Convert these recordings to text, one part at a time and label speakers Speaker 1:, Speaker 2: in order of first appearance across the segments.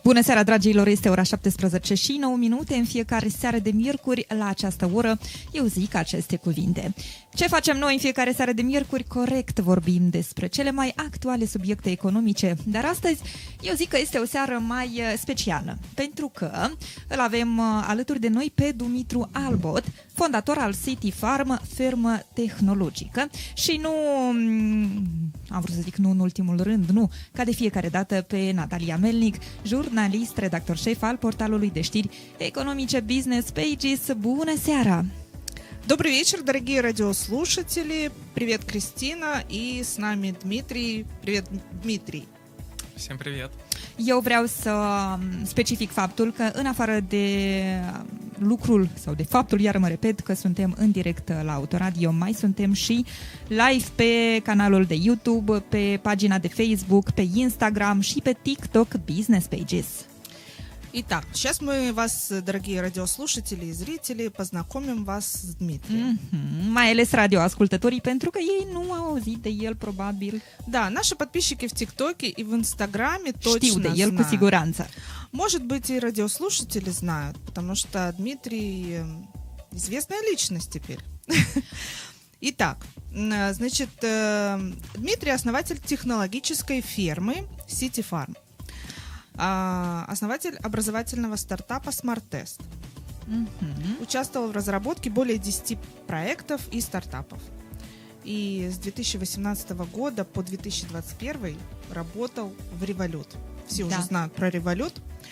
Speaker 1: Bună seara, dragilor! Este ora 17 și 9 minute. În fiecare seară de miercuri, la această oră, eu zic aceste cuvinte. Ce facem noi în fiecare seară de miercuri? Corect vorbim despre cele mai actuale subiecte economice, dar astăzi eu zic că este o seară mai specială, pentru că îl avem alături de noi pe Dumitru Albot, fondator al City Farm, firmă tehnologică, și nu, am vrut să zic nu în ultimul rând, nu, ca de fiecare dată, pe Natalia Melnic, jurnalist, redactor șef al portalului de știri economice Business Pages. Bună seara!
Speaker 2: Добрый вечер, дорогие радиослушатели. Привет, Кристина. И с нами Дмитрий. Привет, Дмитрий.
Speaker 3: Всем привет.
Speaker 1: Eu vreau să specific faptul că în afară de lucrul sau de faptul, iar mă repet, că suntem în direct la Autoradio, mai suntem și live pe canalul de YouTube, pe pagina de Facebook, pe Instagram și pe TikTok Business Pages.
Speaker 2: Итак, сейчас мы вас, дорогие радиослушатели и зрители, познакомим вас с Дмитрием.
Speaker 1: Mai ales radioascultătorii, pentru că ei nu au auzit de el, probabil.
Speaker 2: Да, наши подписчики в ТикТоке и в Инстаграме точно
Speaker 1: Știu de el,
Speaker 2: знают.
Speaker 1: cu siguranță.
Speaker 2: Может быть, и радиослушатели знают, потому что Дмитрий известная личность теперь. Итак, значит, Дмитрий основатель технологической фермы City Farm. Основатель образовательного стартапа Smart Test. Участвовал в разработке более 10 проектов и стартапов. И с 2018 года по 2021 работал в Revolut. Все уже знают про Revolut.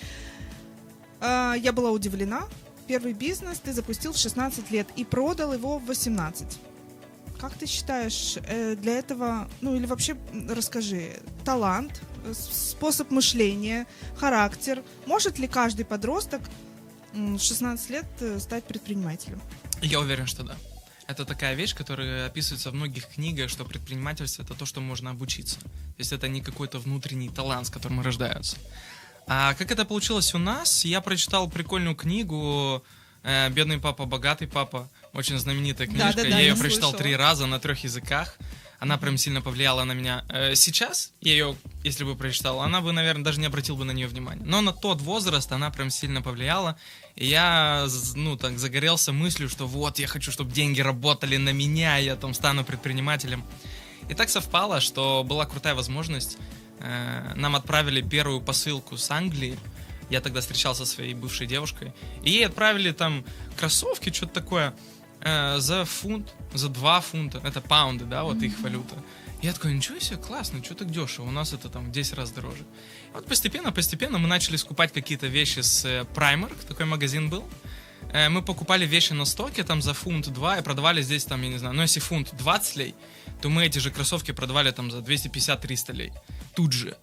Speaker 2: Я была удивлена. Первый бизнес ты запустил в 16 лет и продал его в 18. Как ты считаешь, для этого, ну или вообще расскажи, талант, способ мышления, характер, может ли каждый подросток в 16 лет стать предпринимателем?
Speaker 3: Я уверен, что да. Это такая вещь, которая описывается в многих книгах, что предпринимательство — это то, что можно обучиться. То есть это не какой-то внутренний талант, с которым рождаются. А как это получилось у нас? Я прочитал прикольную книгу «Бедный папа, богатый папа». Очень знаменитая книжка. Я ее прочитал 3 раза на 3 языках. Она прям сильно повлияла на меня. Сейчас я ее, если бы прочитал, она бы, наверное, даже не обратил бы на нее внимания. Но на тот возраст она прям сильно повлияла. И я, так загорелся мыслью, что вот, я хочу, чтобы деньги работали на меня, я там стану предпринимателем. И так совпало, что была крутая возможность. Нам отправили первую посылку с Англии. Я тогда встречался со своей бывшей девушкой. И ей отправили там кроссовки, что-то такое, за фунт, за 2 фунта. Это паунды, да, вот их валюта. Я такой, ничего себе, классно, что так дешево, у нас это там в 10 раз дороже. И вот постепенно мы начали скупать какие-то вещи с Primark, такой магазин был. Мы покупали вещи на стоке там за фунт 2 и продавали здесь там, я не знаю, ну если фунт 20 лей, то мы эти же кроссовки продавали там за 250-300 лей. Тут же.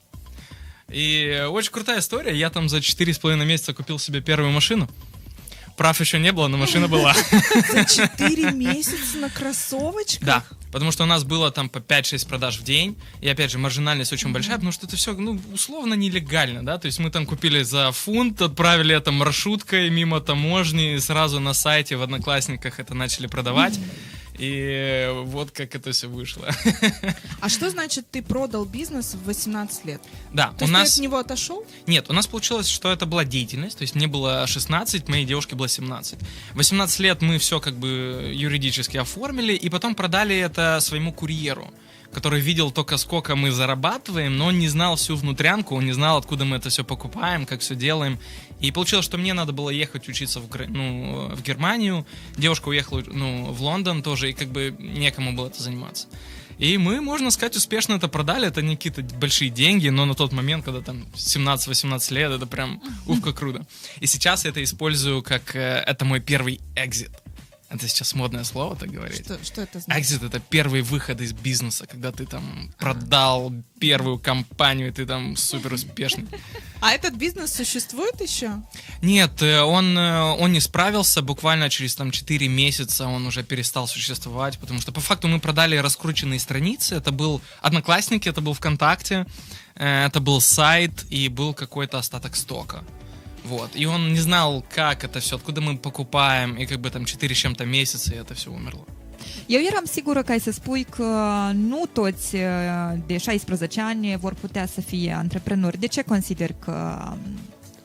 Speaker 3: И очень крутая история. Я там за 4,5 месяца купил себе первую машину. Прав еще не было, но машина была.
Speaker 2: За 4 месяца на кроссовочках?
Speaker 3: Да, потому что у нас было там по 5-6 продаж в день. И опять же, маржинальность очень большая, потому что это все, условно нелегально, да. То есть мы там купили за фунт, отправили это маршруткой мимо таможни, сразу на сайте в Одноклассниках это начали продавать. И вот как это все вышло.
Speaker 2: А что значит ты продал бизнес в 18 лет?
Speaker 3: Да,
Speaker 2: то есть ты от него отошел?
Speaker 3: Нет, у нас получилось, что это была деятельность. То есть мне было 16, моей девушке было 17. 18 лет мы все как бы юридически оформили, и потом продали это своему курьеру, который видел только сколько мы зарабатываем, но он не знал всю внутрянку, он не знал, откуда мы это все покупаем, как все делаем. И получилось, что мне надо было ехать учиться в Германию, девушка уехала в Лондон тоже, и как бы некому было это заниматься. И мы, можно сказать, успешно это продали, это не какие-то большие деньги, но на тот момент, когда там 17-18 лет, это прям как круто. И сейчас я это использую как, это мой первый экзит. Это сейчас модное слово, так говорить.
Speaker 2: Что это значит?
Speaker 3: Экзит — это первый выход из бизнеса, когда ты там продал первую компанию, и ты там супер успешный.
Speaker 2: А этот бизнес существует еще?
Speaker 3: Нет, он не справился, буквально через там 4 месяца он уже перестал существовать, потому что по факту мы продали раскрученные страницы, это был Одноклассники, это был ВКонтакте, это был сайт и был какой-то остаток стока. Вот. И он не знал, как это все, откуда мы покупаем, и как бы там 4 с чем-то месяца, и это все умерло.
Speaker 1: Eu eram sigură că ai să spui că nu toți de 16 ani vor putea să fie antreprenori. De ce consider că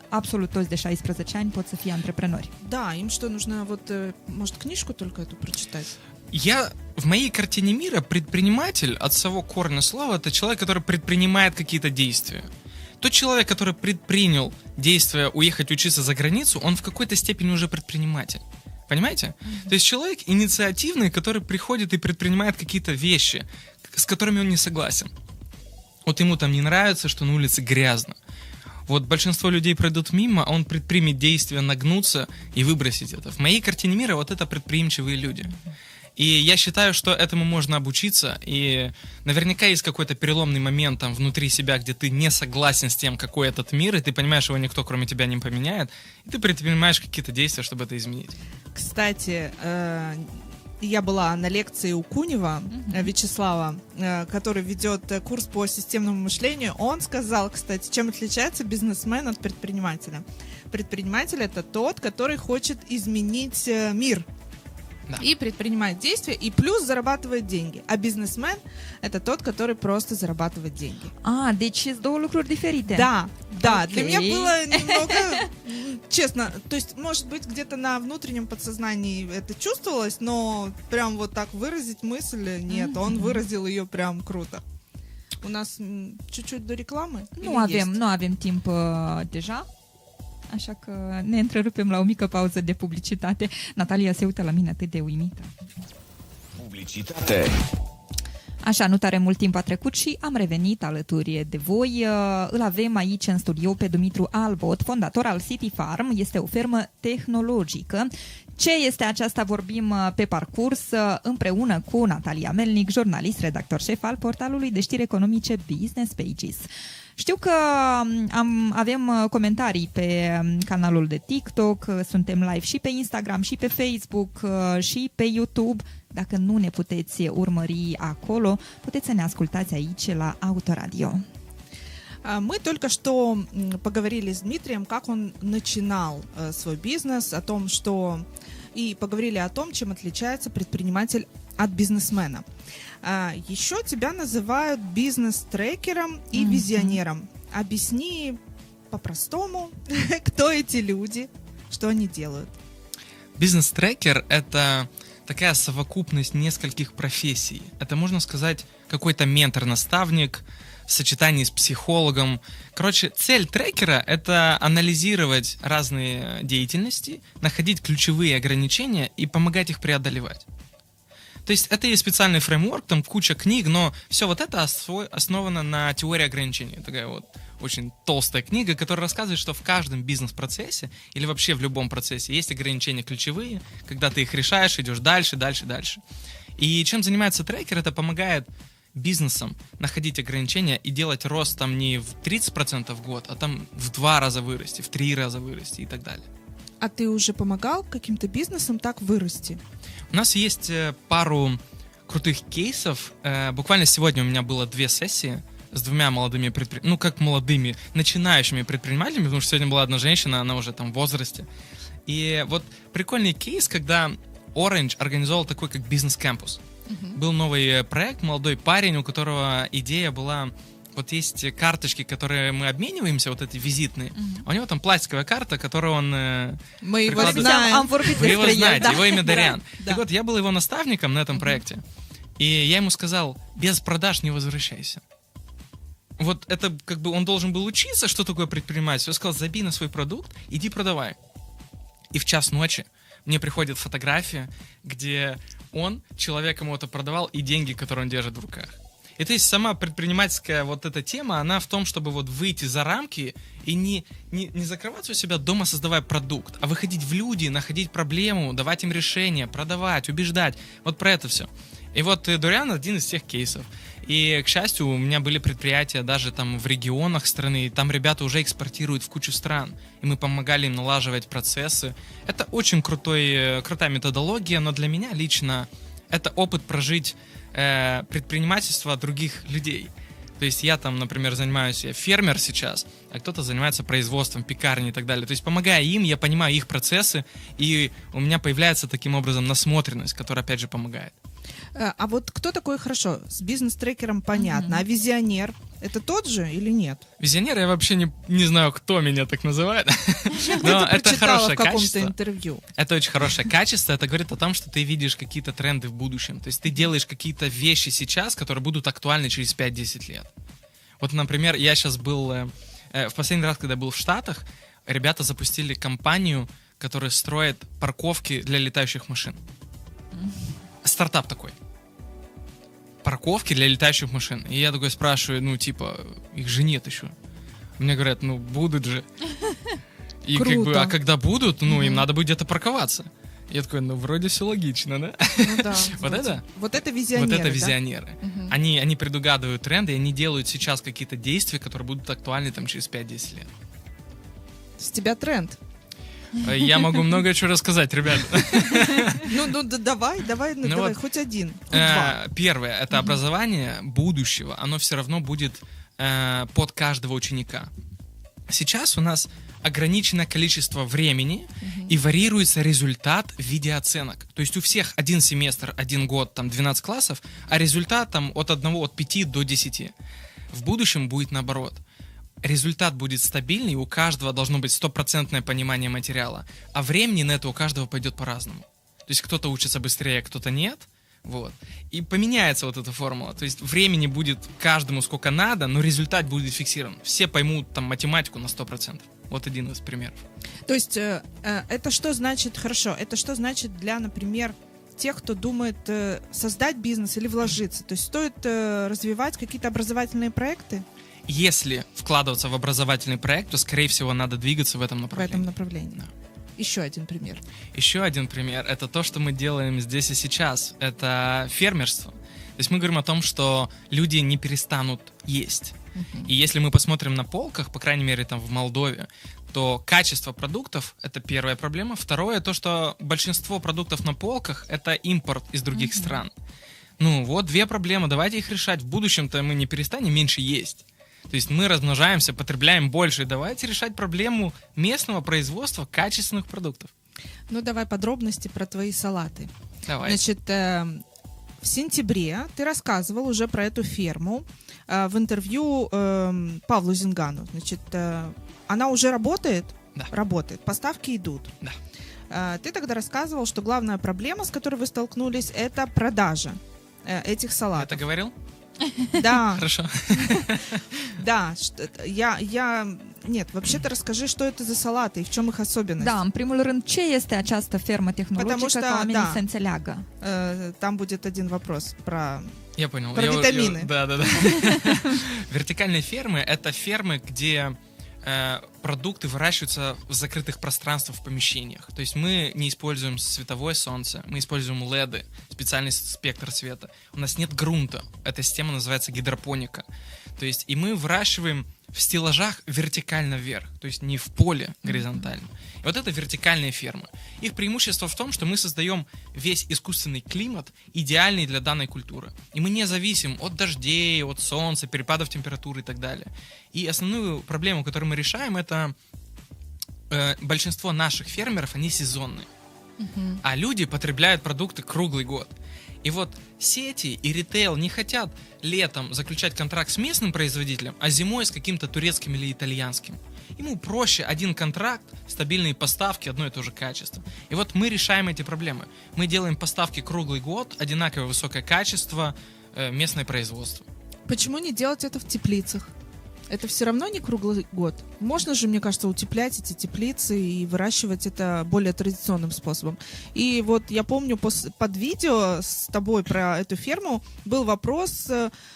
Speaker 1: absolut toți de 16 ani pot să fie antreprenori.
Speaker 2: Да, им что, нужно вот, может, книжку только эту прочитать?
Speaker 3: В моей картине мира предприниматель от самого корня слова — это человек, который предпринимает какие-то действия. Тот человек, который предпринял действие уехать учиться за границу, он в какой-то степени уже предприниматель. Понимаете? То есть человек инициативный, который приходит и предпринимает какие-то вещи, с которыми он не согласен. Вот ему там не нравится, что на улице грязно. Вот большинство людей пройдут мимо, а он предпримет действие нагнуться и выбросить это. В моей картине мира вот это предприимчивые люди. И я считаю, что этому можно обучиться, и наверняка есть какой-то переломный момент там внутри себя, где ты не согласен с тем, какой этот мир, и ты понимаешь, его никто кроме тебя не поменяет, и ты предпринимаешь какие-то действия, чтобы это изменить.
Speaker 2: Кстати, я была на лекции у Кунева Вячеслава, который ведет курс по системному мышлению. Он сказал, кстати, чем отличается бизнесмен от предпринимателя. Предприниматель — это тот, который хочет изменить мир. Да. И предпринимает действия, и плюс зарабатывает деньги. А бизнесмен — это тот, который просто зарабатывает деньги.
Speaker 1: Deci sunt două lucruri diferite.
Speaker 2: Да, да. Okay. Для меня было немного, честно, то есть, может быть, где-то на внутреннем подсознании это чувствовалось, но прям вот так выразить мысль нет, он выразил ее прям круто. У нас чуть-чуть до рекламы?
Speaker 1: Nu avem timp deja. Așa că ne întrerupem la o mică pauză de publicitate. Natalia se uită la mine atât de uimită. Publicitate. Așa, nu tare mult timp a trecut și am revenit alături de voi. Îl avem aici în studio pe Dumitru Albot, fondator al City Farm. Este o fermă tehnologică. Ce este aceasta vorbim pe parcurs împreună cu Natalia Melnic, jurnalist, redactor șef al portalului de știri economice Business Pages. Știu că avem comentarii pe canalul de TikTok, suntem live și pe Instagram, și pe Facebook, și pe YouTube. Dacă nu ne puteți urmări acolo, puteți să ne ascultați aici la Autoradio.
Speaker 2: Мы только что поговорили с Дмитрием, как он начинал свой бизнес, о том, что и поговорили о том, чем отличается предприниматель от бизнесмена. Еще тебя называют бизнес-трекером и визионером. Объясни по-простому, кто эти люди, что они делают.
Speaker 3: Бизнес-трекер — это такая совокупность нескольких профессий. Это, можно сказать, какой-то ментор-наставник в сочетании с психологом. Короче, цель трекера — это анализировать разные деятельности, находить ключевые ограничения и помогать их преодолевать. То есть это и специальный фреймворк, там куча книг, но все вот это основано на теории ограничений. Такая вот очень толстая книга, которая рассказывает, что в каждом бизнес-процессе или вообще в любом процессе есть ограничения ключевые, когда ты их решаешь, идешь дальше, дальше, дальше. И чем занимается трекер, это помогает бизнесам находить ограничения и делать рост там не в 30% в год, а там в 2 раза вырасти, в 3 раза вырасти и так далее.
Speaker 2: А ты уже помогал каким-то бизнесам так вырасти?
Speaker 3: У нас есть пару крутых кейсов. Буквально сегодня у меня было 2 сессии с 2 молодыми молодыми, начинающими предпринимателями, потому что сегодня была одна женщина, она уже там в возрасте. И вот прикольный кейс, когда Orange организовал такой как бизнес-кампус. Был новый проект, молодой парень, у которого идея была... Вот есть карточки, которые мы обмениваемся, вот эти визитные. У него там пластиковая карта, которую он...
Speaker 2: Мы его знаем.
Speaker 3: Вы его знаете, его имя Дариан. Так вот, я был его наставником на этом проекте. И я ему сказал, без продаж не возвращайся. Вот это как бы он должен был учиться, что такое предпринимательство. Я сказал, забей на свой продукт, иди продавай. И в 1:00 ночи мне приходит фотография, где он человеком это продавал, и деньги, которые он держит в руках. И то есть сама предпринимательская вот эта тема, она в том, чтобы вот выйти за рамки и не закрываться у себя дома, создавая продукт, а выходить в люди, находить проблему, давать им решения, продавать, убеждать. Вот про это все. И вот Дариан один из тех кейсов. И, к счастью, у меня были предприятия даже там в регионах страны, и там ребята уже экспортируют в кучу стран. И мы помогали им налаживать процессы. Это очень крутая методология, но для меня лично это опыт прожить предпринимательство других людей. То есть я там, например, я фермер сейчас, а кто-то занимается производством, пекарней и так далее. То есть помогая им, я понимаю их процессы, и у меня появляется таким образом насмотренность, которая опять же помогает.
Speaker 2: А вот кто такой, хорошо, с бизнес-трекером понятно, а визионер это тот же или нет?
Speaker 3: Визионер, я вообще не знаю, кто меня так называет.
Speaker 2: Но это хорошее качество. Интервью.
Speaker 3: Это очень хорошее качество. Это говорит о том, что ты видишь какие-то тренды в будущем. То есть ты делаешь какие-то вещи сейчас, которые будут актуальны через 5-10 лет. Вот, например, я сейчас был... В последний раз, когда был в Штатах, ребята запустили компанию, которая строит парковки для летающих машин. Стартап такой. Парковки для летающих машин. И я такой спрашиваю, их же нет еще. Мне говорят, будут же. И
Speaker 2: Круто.
Speaker 3: А когда будут, им надо будет где-то парковаться. Я такой, вроде все логично, да?
Speaker 2: Да. Вот это визионеры.
Speaker 3: Вот это визионеры. Да? Они предугадывают тренды, и они делают сейчас какие-то действия, которые будут актуальны там через 5-10 лет.
Speaker 2: С тебя тренд.
Speaker 3: Я могу много чего рассказать, ребят.
Speaker 2: Давай, хоть один.
Speaker 3: Первое, это образование будущего, оно все равно будет под каждого ученика. Сейчас у нас ограниченное количество времени и варьируется результат в виде оценок. То есть у всех один семестр, 1 год, 12 классов, а результат от 5 до 10. В будущем будет наоборот. Результат будет стабильный, у каждого должно быть 100% понимание материала, а времени на это у каждого пойдет по-разному. То есть кто-то учится быстрее, кто-то нет. Вот. И поменяется вот эта формула. То есть времени будет каждому сколько надо, но результат будет фиксирован. Все поймут математику на 100%. Вот один из примеров.
Speaker 2: То есть это что значит, хорошо, это что значит для, например, тех, кто думает создать бизнес или вложиться? То есть стоит развивать какие-то образовательные проекты?
Speaker 3: Если вкладываться в образовательный проект, то, скорее всего, надо двигаться в этом направлении.
Speaker 2: Да. Еще один пример.
Speaker 3: Еще один пример — это то, что мы делаем здесь и сейчас. Это фермерство. То есть мы говорим о том, что люди не перестанут есть. И если мы посмотрим на полках, по крайней мере, в Молдове, то качество продуктов — это первая проблема. Второе — то, что большинство продуктов на полках — это импорт из других стран. Вот 2 проблемы, давайте их решать. В будущем-то мы не перестанем меньше есть. То есть мы размножаемся, потребляем больше. Давайте решать проблему местного производства качественных продуктов.
Speaker 2: Давай подробности про твои салаты.
Speaker 3: Давай.
Speaker 2: Значит, в сентябре ты рассказывал уже про эту ферму в интервью Павлу Зингану. Значит, она уже работает?
Speaker 3: Да.
Speaker 2: Работает. Поставки идут.
Speaker 3: Да.
Speaker 2: Ты тогда рассказывал, что главная проблема, с которой вы столкнулись, это продажа этих салатов.
Speaker 3: Это говорил?
Speaker 2: Да.
Speaker 3: Хорошо.
Speaker 2: Да, Нет, вообще-то расскажи, что это за салаты и в чем их особенность.
Speaker 1: Da, în primul rând, ce este această fermă tehnologică ca oamenii să înțeleagă?
Speaker 2: Там будет один вопрос про...
Speaker 3: Я понял.
Speaker 2: Про витамины.
Speaker 3: Да. Вертикальные фермы — это фермы, где продукты выращиваются в закрытых пространствах, в помещениях. То есть мы не используем световое солнце, мы используем LED, специальный спектр света. У нас нет грунта. Эта система называется гидропоника. То есть и мы выращиваем в стеллажах вертикально вверх, то есть не в поле горизонтально. И вот это вертикальные фермы. Их преимущество в том, что мы создаем весь искусственный климат, идеальный для данной культуры. И мы не зависим от дождей, от солнца, перепадов температуры и так далее. И основную проблему, которую мы решаем, это большинство наших фермеров, они сезонные. А люди потребляют продукты круглый год. И вот сети и ритейл не хотят летом заключать контракт с местным производителем, а зимой с каким-то турецким или итальянским. Ему проще один контракт, стабильные поставки, одно и то же качество. И вот мы решаем эти проблемы. Мы делаем поставки круглый год, одинаковое высокое качество, местное производство.
Speaker 2: Почему не делать это в теплицах? Это все равно не круглый год. Можно же, мне кажется, утеплять эти теплицы и выращивать это более традиционным способом. И вот я помню, под видео с тобой про эту ферму был вопрос...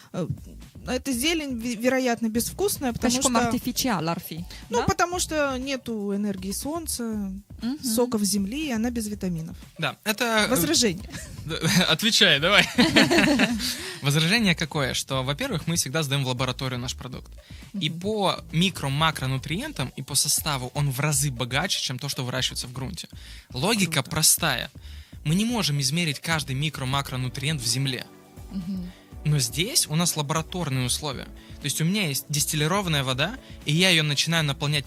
Speaker 2: Эта зелень, вероятно, безвкусная, потому что...
Speaker 1: артифициал ar fi.
Speaker 2: Да? Потому что нету энергии солнца, соков земли, и она без витаминов.
Speaker 3: Да, это...
Speaker 2: Возражение.
Speaker 3: Отвечай, давай. Возражение какое? Что, во-первых, мы всегда сдаем в лабораторию наш продукт. И по микро-макронутриентам и по составу он в разы богаче, чем то, что выращивается в грунте. Логика простая. Мы не можем измерить каждый микро-макронутриент в земле. Но здесь у нас лабораторные условия. То есть у меня есть дистиллированная вода, и я ее начинаю наполнять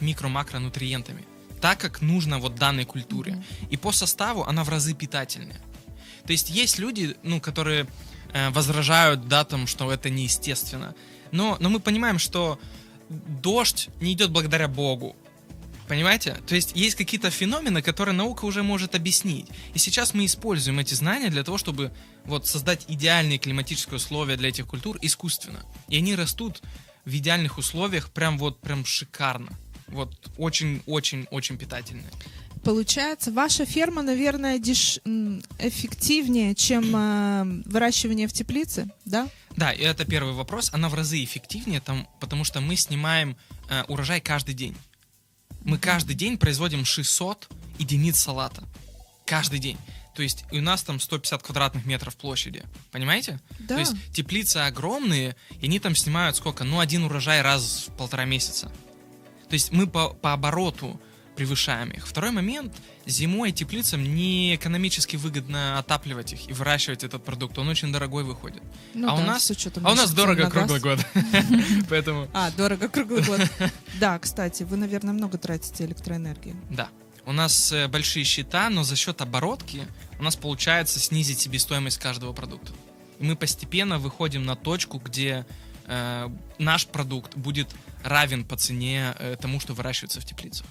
Speaker 3: микро-макронутриентами, так как нужно вот данной культуре. И по составу она в разы питательнее. То есть люди, которые возражают, да, там, что это неестественно. Но мы понимаем, что дождь не идет благодаря Богу. Понимаете? То есть какие-то феномены, которые наука уже может объяснить. И сейчас мы используем эти знания для того, чтобы создать идеальные климатические условия для этих культур искусственно. И они растут в идеальных условиях прям шикарно. Очень-очень-очень питательные.
Speaker 2: Получается, ваша ферма, наверное, эффективнее, чем выращивание в теплице, да?
Speaker 3: Да, и это первый вопрос. Она в разы эффективнее, потому что мы снимаем урожай каждый день. Мы каждый день производим 600 единиц салата. Каждый день. То есть у нас там 150 квадратных метров площади. Понимаете?
Speaker 2: Да.
Speaker 3: То есть теплицы огромные, и они там снимают сколько? один урожай раз в 1,5 месяца. То есть мы по обороту превышаем их. Второй момент. Зимой теплицам не экономически выгодно отапливать их и выращивать этот продукт. Он очень дорогой выходит. У нас дорого круглый год. Поэтому...
Speaker 2: дорого круглый год. Да, кстати, вы, наверное, много тратите электроэнергии.
Speaker 3: Да. У нас большие счета, но за счет оборотки у нас получается снизить себестоимость каждого продукта. И мы постепенно выходим на точку, где наш продукт будет равен по цене тому, что выращивается в теплицах.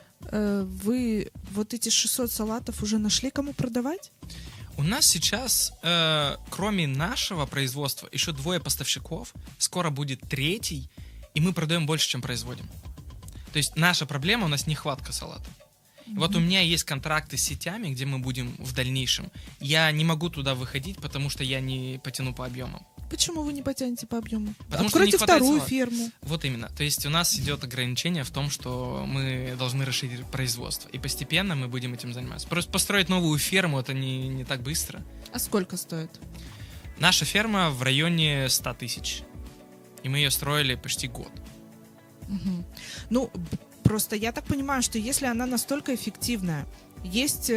Speaker 2: Вы эти 600 салатов уже нашли, кому продавать?
Speaker 3: У нас сейчас, кроме нашего производства, еще 2 поставщиков, скоро будет 3, и мы продаем больше, чем производим. То есть наша проблема, у нас нехватка салата. У меня есть контракты с сетями, где мы будем в дальнейшем. Я не могу туда выходить, потому что я не потяну по объемам.
Speaker 2: Почему вы не потянете по объему?
Speaker 3: Потому
Speaker 2: Откройте
Speaker 3: что не хватает
Speaker 2: вторую
Speaker 3: салата.
Speaker 2: ферму.
Speaker 3: Вот именно. То есть у нас идет ограничение в том, что мы должны расширить производство. И постепенно мы будем этим заниматься. Просто построить новую ферму это не так быстро.
Speaker 2: А сколько стоит?
Speaker 3: Наша ферма в районе 100 тысяч. И мы ее строили почти год.
Speaker 2: Угу. Просто я так понимаю, что если она настолько эффективная, есть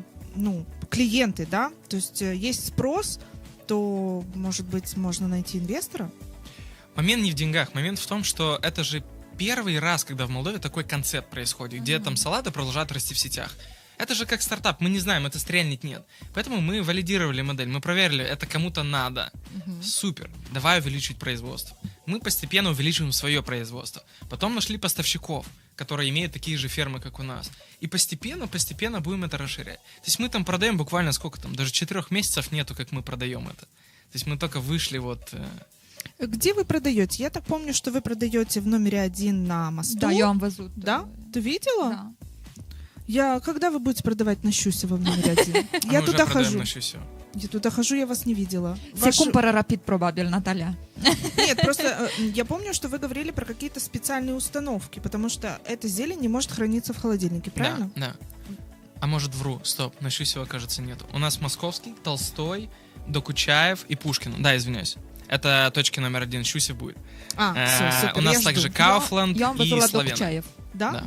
Speaker 2: клиенты, да, то есть есть спрос, то, может быть, можно найти инвестора?
Speaker 3: Момент не в деньгах, момент в том, что это же первый раз, когда в Молдове такой концепт происходит, где там салаты продолжают расти в сетях. Это же как стартап, мы не знаем, это стрельнет нет. Поэтому мы валидировали модель, мы проверили, это кому-то надо. Супер, давай увеличить производство. Мы постепенно увеличиваем свое производство. Потом нашли поставщиков, которые имеют такие же фермы, как у нас. И постепенно будем это расширять. То есть мы там продаем буквально сколько там, даже 4 месяцев нету, как мы продаем это. То есть мы только вышли
Speaker 2: Где вы продаете? Я так помню, что вы продаете в номере 1 на мосту.
Speaker 1: Да, я вам везу.
Speaker 2: Да? Ты видела?
Speaker 1: Да.
Speaker 2: Когда вы будете продавать на Щусе в номере 1? Я туда хожу. Я туда хожу, я вас не видела.
Speaker 1: Секунд пара рапид пробабель, Наталья.
Speaker 2: Нет, просто я помню, что вы говорили про какие-то специальные установки, потому что эта зелень не может храниться в холодильнике, правильно?
Speaker 3: Да. А может вру, стоп, на Щусева, кажется, нету. У нас Московский, Толстой, Докучаев и Пушкин. Да, извиняюсь. Это точки номер 1, Щусев будет.
Speaker 2: Все, супер,
Speaker 3: у нас также Кауфланд
Speaker 1: я вам
Speaker 3: и
Speaker 1: везла
Speaker 3: Славяна.
Speaker 1: Докучаев.
Speaker 2: Да?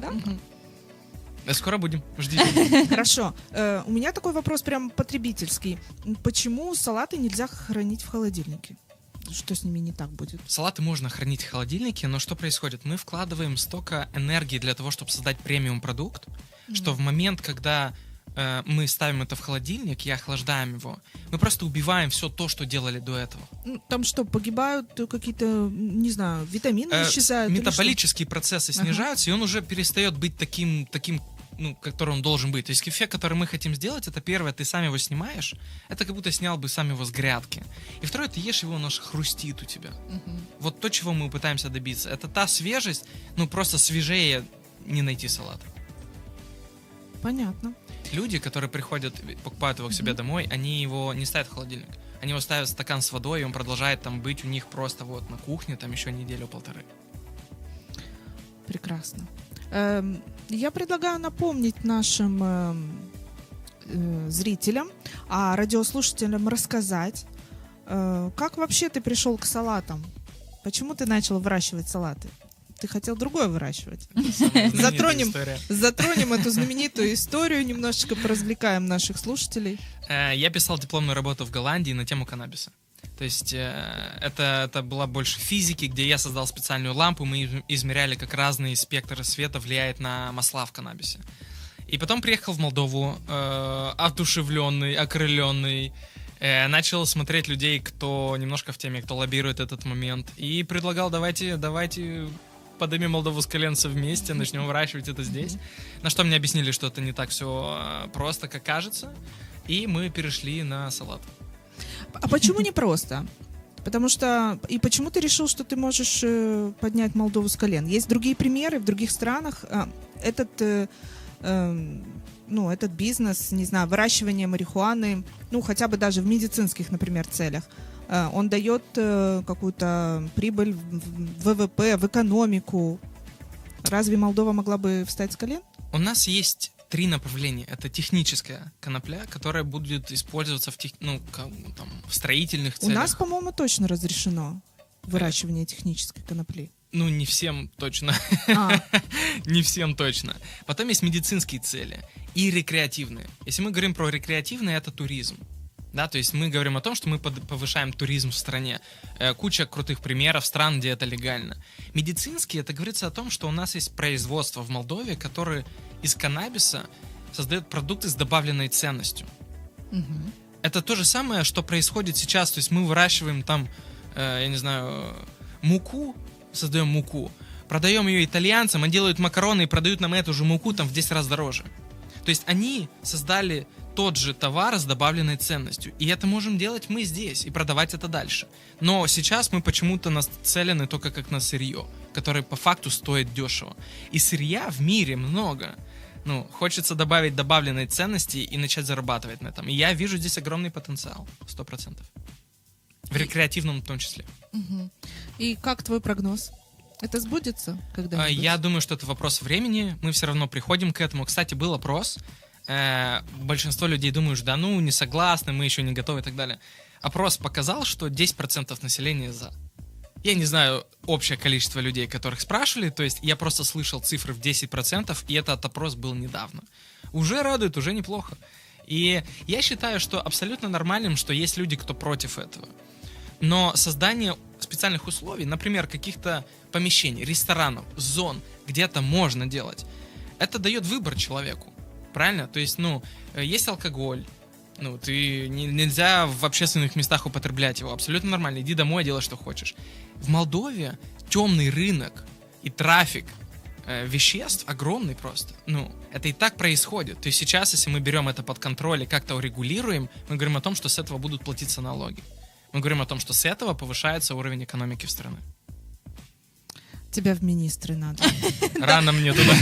Speaker 3: Скоро будем, ждите.
Speaker 2: Хорошо. У меня такой вопрос прям потребительский. Почему салаты нельзя хранить в холодильнике? Что с ними не так будет?
Speaker 3: Салаты можно хранить в холодильнике, но что происходит? Мы вкладываем столько энергии для того, чтобы создать премиум-продукт, что в момент, когда мы ставим это в холодильник и охлаждаем его, мы просто убиваем все то, что делали до этого.
Speaker 2: Там что, погибают какие-то, не знаю, витамины исчезают?
Speaker 3: Метаболические процессы снижаются, и он уже перестает быть таким, который он должен быть. То есть эффект, который мы хотим сделать, это первое, ты сам его снимаешь, это как будто снял бы сам его с грядки. И второе, ты ешь его, он аж хрустит у тебя. Вот то, чего мы пытаемся добиться. Это та свежесть, просто свежее не найти салат.
Speaker 2: Понятно.
Speaker 3: Люди, которые приходят, покупают его к себе домой, они его не ставят в холодильник. Они его ставят в стакан с водой, и он продолжает там быть у них просто на кухне там еще неделю-полторы.
Speaker 2: Прекрасно. Я предлагаю напомнить нашим зрителям, а радиослушателям рассказать, как вообще ты пришел к салатам? Почему ты начал выращивать салаты? Ты хотел другое выращивать. Затронем эту знаменитую историю, немножечко поразвлекаем наших слушателей.
Speaker 3: Я писал дипломную работу в Голландии на тему каннабиса. То есть это была больше физики, где я создал специальную лампу, мы измеряли, как разные спектры света влияют на масла в каннабисе. И потом приехал в Молдову, одушевленный, окрыленный, начал смотреть людей, кто немножко в теме, кто лоббирует этот момент, и предлагал, давайте поднимем Молдову с колен вместе, начнем выращивать это здесь. На что мне объяснили, что это не так все просто, как кажется, и мы перешли на салат.
Speaker 2: А почему не просто? Потому что... И почему ты решил, что ты можешь поднять Молдову с колен? Есть другие примеры в других странах. Этот бизнес, не знаю, выращивание марихуаны, хотя бы даже в медицинских, например, целях, он дает какую-то прибыль в ВВП, в экономику. Разве Молдова могла бы встать с колен?
Speaker 3: У нас есть 3 направления. Это техническая конопля, которая будет использоваться в строительных целях.
Speaker 2: У нас, по-моему, точно разрешено выращивание технической конопли.
Speaker 3: Не всем точно. Не всем точно. Потом есть медицинские цели и рекреативные. Если мы говорим про рекреативные, это туризм. Да, то есть мы говорим о том, что мы повышаем туризм в стране. Куча крутых примеров стран, где это легально. Медицинские, это говорится о том, что у нас есть производство в Молдове, которое из каннабиса создает продукты с добавленной ценностью. Это то же самое, что происходит сейчас. То есть мы выращиваем там, муку, создаем муку, продаем ее итальянцам, они делают макароны и продают нам эту же муку там в 10 раз дороже. То есть они создали тот же товар с добавленной ценностью. И это можем делать мы здесь и продавать это дальше. Но сейчас мы почему-то нацелены только как на сырье, которое по факту стоит дешево. И сырья в мире много. Хочется добавить добавленной ценности и начать зарабатывать на этом. И я вижу здесь огромный потенциал, 100%. В рекреативном в том числе.
Speaker 2: И как твой прогноз? Это сбудется когда-нибудь?
Speaker 3: Я думаю, что это вопрос времени. Мы все равно приходим к этому. Кстати, был опрос. Большинство людей думают, не согласны, мы еще не готовы и так далее. Опрос показал, что 10% населения за. Я не знаю общее количество людей, которых спрашивали, то есть я просто слышал цифры в 10%, и этот опрос был недавно. Уже радует, уже неплохо. И я считаю, что абсолютно нормальным, что есть люди, кто против этого. Но создание специальных условий, например, каких-то помещений, ресторанов, зон, где это можно делать, это дает выбор человеку. Правильно? То есть, есть алкоголь, нельзя в общественных местах употреблять его, абсолютно нормально, иди домой, делай, что хочешь. В Молдове темный рынок и трафик веществ огромный просто. Это и так происходит. То есть сейчас, если мы берем это под контроль и как-то урегулируем, мы говорим о том, что с этого будут платиться налоги. Мы говорим о том, что с этого повышается уровень экономики в стране.
Speaker 2: Тебя в министры надо.
Speaker 3: Рано мне туда.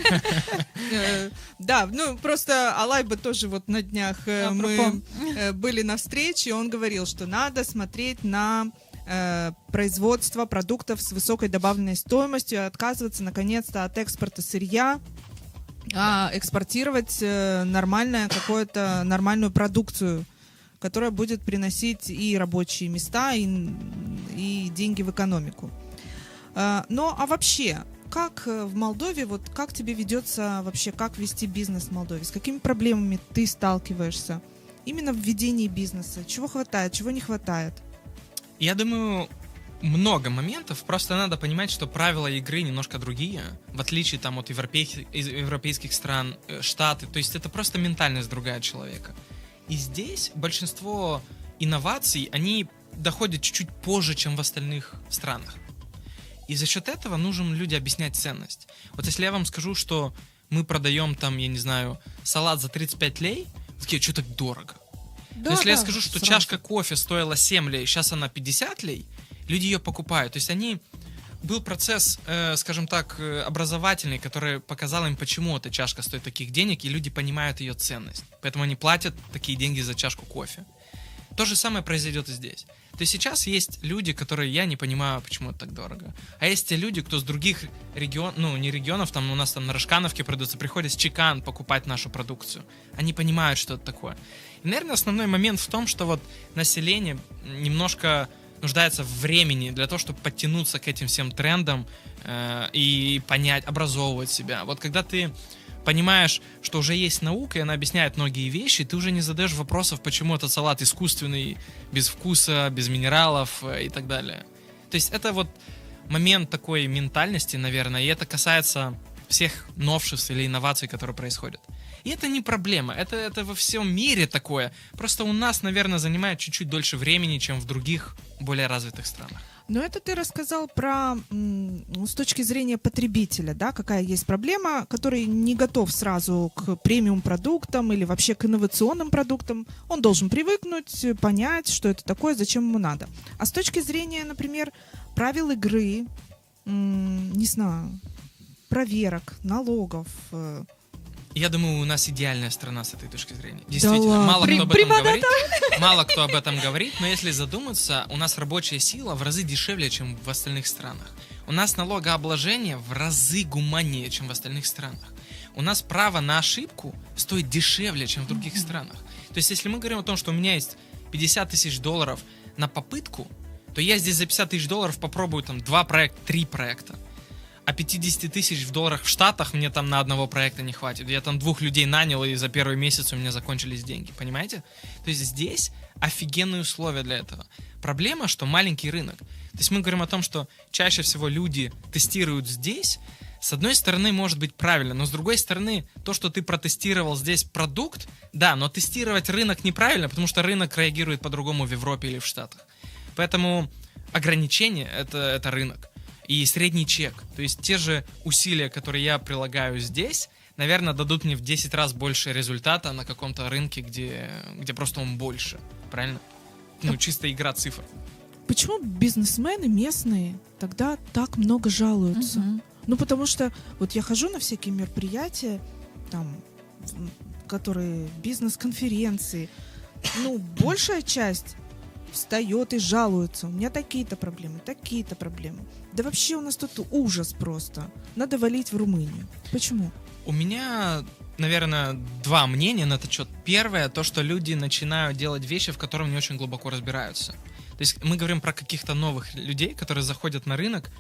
Speaker 2: Да, просто Алайба тоже на днях мы были на встрече, он говорил, что надо смотреть на производство продуктов с высокой добавленной стоимостью и отказываться, наконец-то, от экспорта сырья, а экспортировать нормальную продукцию, которая будет приносить и рабочие места, и деньги в экономику. А вообще, как в Молдове, как тебе ведется вообще, как вести бизнес в Молдове? С какими проблемами ты сталкиваешься именно в ведении бизнеса? Чего хватает, чего не хватает?
Speaker 3: Я думаю, много моментов. Просто надо понимать, что правила игры немножко другие, в отличие от европейских стран, Штаты. То есть это просто ментальность другая человека. И здесь большинство инноваций, они доходят чуть-чуть позже, чем в остальных странах. И за счет этого нужно людям объяснять ценность. Если я вам скажу, что мы продаем салат за 35 лей, такие, что так дорого? Но если я скажу, что чашка кофе стоила 7 лей, сейчас она 50 лей, люди ее покупают. То есть был процесс, образовательный, который показал им, почему эта чашка стоит таких денег, и люди понимают ее ценность. Поэтому они платят такие деньги за чашку кофе. То же самое произойдет и здесь. То есть сейчас есть люди, которые я не понимаю, почему это так дорого. А есть те люди, кто с других регионов, не регионов, у нас на Рожкановке продаются, приходят с Чекан покупать нашу продукцию. Они понимают, что это такое. И, наверное, основной момент в том, что население немножко нуждается в времени для того, чтобы подтянуться к этим всем трендам и понять, образовывать себя. Когда ты понимаешь, что уже есть наука, и она объясняет многие вещи, ты уже не задаешь вопросов, почему этот салат искусственный, без вкуса, без минералов и так далее. То есть это момент такой ментальности, наверное, и это касается всех новшеств или инноваций, которые происходят. И это не проблема, это во всем мире такое. Просто у нас, наверное, занимает чуть-чуть дольше времени, чем в других более развитых странах.
Speaker 2: Но это ты рассказал про, с точки зрения потребителя, да, какая есть проблема, который не готов сразу к премиум-продуктам или вообще к инновационным продуктам. Он должен привыкнуть, понять, что это такое, зачем ему надо. А с точки зрения, например, правил игры, не знаю, проверок, налогов...
Speaker 3: Я думаю, у нас идеальная страна с этой точки зрения. Действительно,
Speaker 2: ладно.
Speaker 3: мало кто об этом говорит, но если задуматься, у нас рабочая сила в разы дешевле, чем в остальных странах. У нас налогообложение в разы гуманнее, чем в остальных странах. У нас право на ошибку стоит дешевле, чем в других странах. То есть, если мы говорим о том, что у меня есть $50 тысяч на попытку, то я здесь за $50 тысяч попробую там 2 проекта, 3 проекта. А $50 тысяч в Штатах мне там на одного проекта не хватит. Я там 2 людей нанял, и за первый месяц у меня закончились деньги. Понимаете? То есть здесь офигенные условия для этого. Проблема, что маленький рынок. То есть мы говорим о том, что чаще всего люди тестируют здесь. С одной стороны, может быть правильно, но с другой стороны, то, что ты протестировал здесь продукт, да, но тестировать рынок неправильно, потому что рынок реагирует по-другому в Европе или в Штатах. Поэтому ограничение — это рынок. И средний чек, то есть те же усилия, которые я прилагаю здесь, наверное, дадут мне в 10 раз больше результата на каком-то рынке, где просто он больше. Правильно? Ну, чисто игра цифр.
Speaker 2: Почему бизнесмены местные тогда так много жалуются? Ну, потому что вот я хожу на всякие мероприятия, там, которые бизнес-конференции, ну, большая часть встает и жалуется. У меня такие-то проблемы. Да вообще у нас тут ужас просто. Надо валить в Румынию. Почему?
Speaker 3: У меня, наверное, 2 мнения на этот счет. Первое, то, что люди начинают делать вещи, в которых не очень глубоко разбираются. То есть мы говорим про каких-то новых людей, которые заходят на рынок.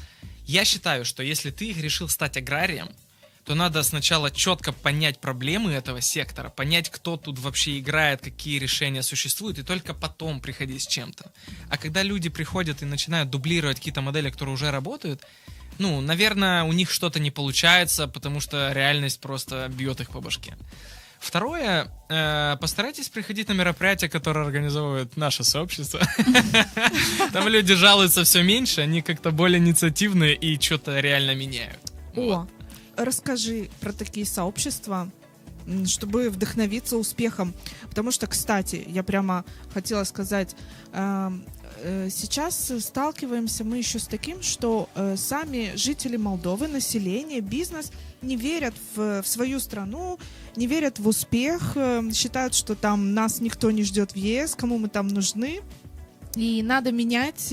Speaker 3: Я считаю, что если ты решил стать аграрием, то надо сначала четко понять проблемы этого сектора, понять, кто тут вообще играет, какие решения существуют, и только потом приходить с чем-то. А когда люди приходят и начинают дублировать какие-то модели, которые уже работают, ну, наверное, у них что-то не получается, потому что реальность просто бьет их по башке. Второе, постарайтесь приходить на мероприятия, которые организовывает наше сообщество. Там люди жалуются все меньше, они как-то более инициативные и что-то реально меняют.
Speaker 2: Расскажи про такие сообщества, чтобы вдохновиться успехом. Потому что, кстати, я прямо хотела сказать, сейчас сталкиваемся мы еще с таким, что сами жители Молдовы, население, бизнес не верят в свою страну, не верят в успех, считают, что там нас никто не ждет в ЕС, кому мы там нужны. И надо менять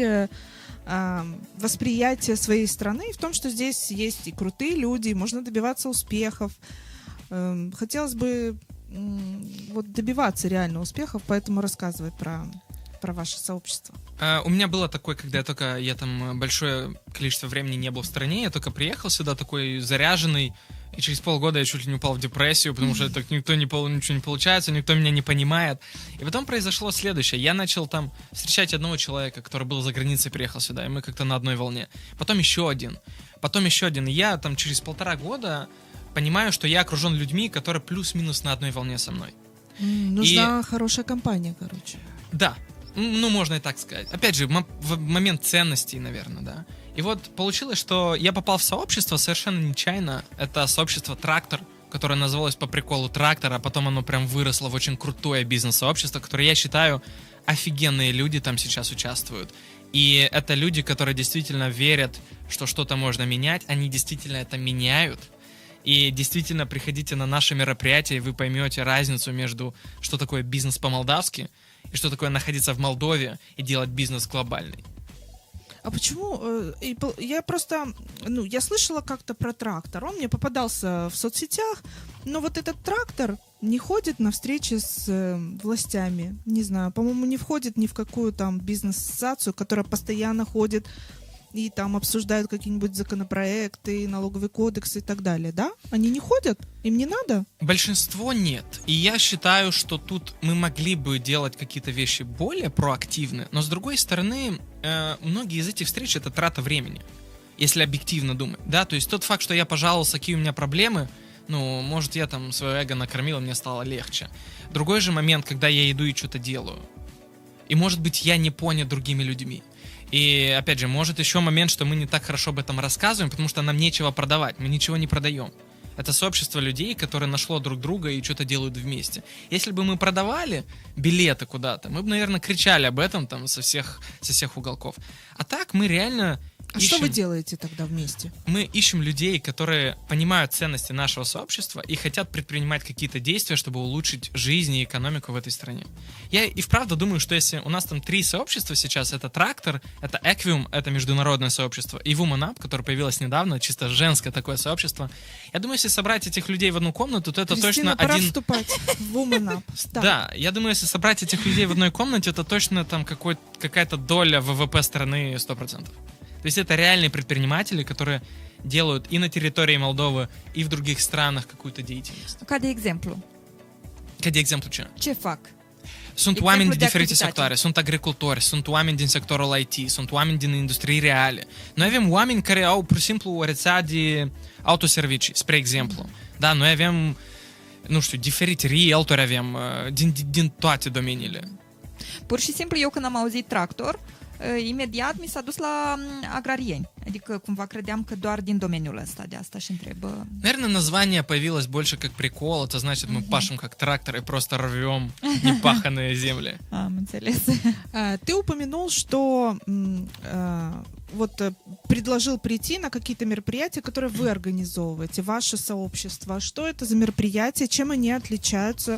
Speaker 2: восприятие своей страны в том, что здесь есть и крутые люди, и можно добиваться успехов. Хотелось бы вот добиваться реально успехов, поэтому рассказывай про ваше сообщество.
Speaker 3: У меня было такое, когда я там большое количество времени не был в стране, я только приехал сюда такой заряженный, и через полгода я чуть ли не упал в депрессию, потому что так ничего не получается, никто меня не понимает. И потом произошло следующее. Я начал там встречать одного человека, который был за границей, приехал сюда, и мы как-то на одной волне. Потом еще один. И я там через 1,5 года понимаю, что я окружен людьми, которые плюс-минус на одной волне со мной.
Speaker 2: Нужна хорошая компания, короче.
Speaker 3: Да. Ну, можно и так сказать. Опять же, в момент ценностей, наверное, да. И вот получилось, что я попал в сообщество совершенно нечаянно. Это сообщество «Трактор», которое называлось по приколу «Трактор», а потом оно прям выросло в очень крутое бизнес-сообщество, которое, я считаю, офигенные люди там сейчас участвуют. И это люди, которые действительно верят, что что-то можно менять, они действительно это меняют. И действительно приходите на наши мероприятия, и вы поймете разницу между что такое бизнес по-молдавски и что такое находиться в Молдове и делать бизнес глобальный.
Speaker 2: А почему? Я просто, я слышала как-то про «Трактор». Он мне попадался в соцсетях, но вот этот «Трактор» не ходит на встречи с властями. Не знаю, по-моему, не входит ни в какую там бизнес-ассоциацию, которая постоянно ходит и там обсуждают какие-нибудь законопроекты, налоговый кодекс и так далее, да? Они не ходят? Им не надо?
Speaker 3: Большинство нет. И я считаю, что тут мы могли бы делать какие-то вещи более проактивные, но с другой стороны, многие из этих встреч — это трата времени. если объективно думать, да, то есть тот факт, что я пожаловался, какие у меня проблемы, ну, может, я там свое эго накормил, и мне стало легче. Другой же момент, когда я иду и что-то делаю. И, может быть, я не понят другими людьми. И, опять же, может еще момент, что мы не так хорошо об этом рассказываем, потому что нам нечего продавать, мы ничего не продаем. Это сообщество людей, которые нашло друг друга и что-то делают вместе. Если бы мы продавали билеты куда-то, мы бы, наверное, кричали об этом там со всех уголков. А так мы реально ищем...
Speaker 2: что вы делаете тогда вместе?
Speaker 3: Мы ищем людей, которые понимают ценности нашего сообщества и хотят предпринимать какие-то действия, чтобы улучшить жизнь и экономику в этой стране. Я и вправду думаю, что если у нас там 3 сообщества сейчас, это Трактор, это Equium, это международное сообщество, и Woman Up, которое появилось недавно, чисто женское такое сообщество. Я думаю, если собрать этих людей в одну комнату, то это
Speaker 2: Кристина,
Speaker 3: точно
Speaker 2: пора
Speaker 3: один...
Speaker 2: вступать в Woman Up.
Speaker 3: Да, я думаю, если собрать этих людей в одной комнате, это точно там какая-то доля ВВП страны 100%. То есть это реальные предприниматели, которые делают и на территории Молдовы, и в других странах какую-то деятельность.
Speaker 1: Ca de exemplu.
Speaker 3: Ca de exemplu ce?
Speaker 1: Ce fac?
Speaker 3: Sunt
Speaker 1: Exemplu
Speaker 3: oameni
Speaker 1: de
Speaker 3: din diferite
Speaker 1: activitate.
Speaker 3: sectoare, sunt agricultori, sunt oameni din sectorul IT, sunt oameni din industrii reale. Noi avem oameni care au pur și simplu o rețea de autoservicii, spre exemplu. Da, noi avem, nu știu, diferiți realtori avem din toate domeniile.
Speaker 1: Pur și simplu, eu când am auzit Tractor, imediat mi s-a dus la agrarieni. Adică cumva credeam că doar din domeniul ăsta, de asta și întreb.
Speaker 3: Наверное, название появилось больше как прикол. Это значит, мы пашем как трактор и просто рвем непаханные земли.
Speaker 1: Am înțeles.
Speaker 2: Ты упомянул, что предложил прийти на какие-то мероприятия, которые вы организовываете, ваше сообщество. Что это за мероприятия, чем они отличаются,